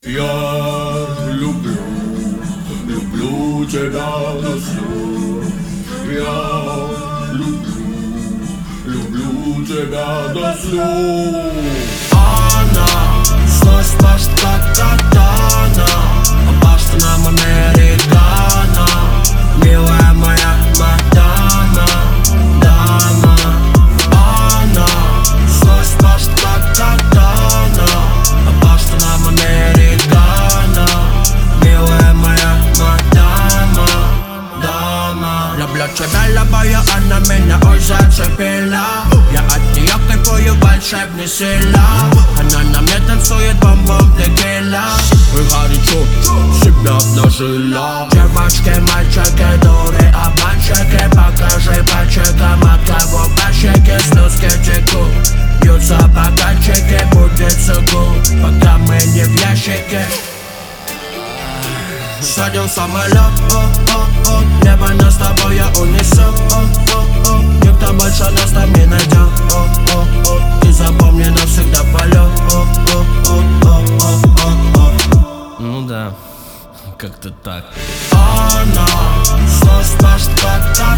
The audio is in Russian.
Я люблю тебя до слез. Я люблю тебя до слез. Она злость пашет как катана, пашет нам американо. Милая моя мадама, дама. Она злость пашет как катана, пашет нам американо. Милая моя мадама, дама. Люблю тебя, любую, она меня уже зацепила. Я от нее кайфую, волшебные сила. Она на мне танцует, бомбом текила. И горячо себя обнажила. Девочки, мальчики, дуры, обманщики. Покажи пальчиком, от кого пальчики. Слезки текут, бьются бокальчики. Будет сукут, пока мы не в ящике. Садим в самолет, небо нас с тобой я унесу. Никто больше нас там не найдет. Ты запомни навсегда полет. Ну да, как-то так. Она злость пашет как